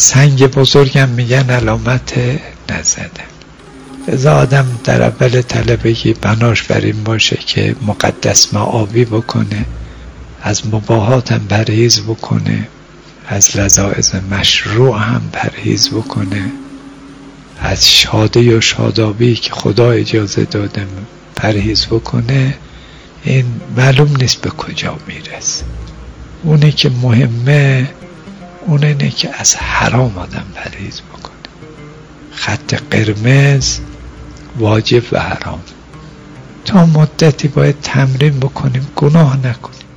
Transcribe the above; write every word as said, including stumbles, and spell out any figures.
سنگ بزرگم میگن علامت نزدن. از آدم در اول طلبگی بناش بر این باشه که مقدس معابی بکنه، از مباحات هم پرهیز بکنه، از لذائذ مشروع هم پرهیز بکنه، از شادی و شادابی که خدا اجازه داده پرهیز بکنه. این معلوم نیست به کجا میرسه. اونه که مهمه اون اینه که از حرام آدم پرهیز بکنه. خط قرمز واجب و حرام. تا مدتی باید تمرین بکنیم گناه نکنیم.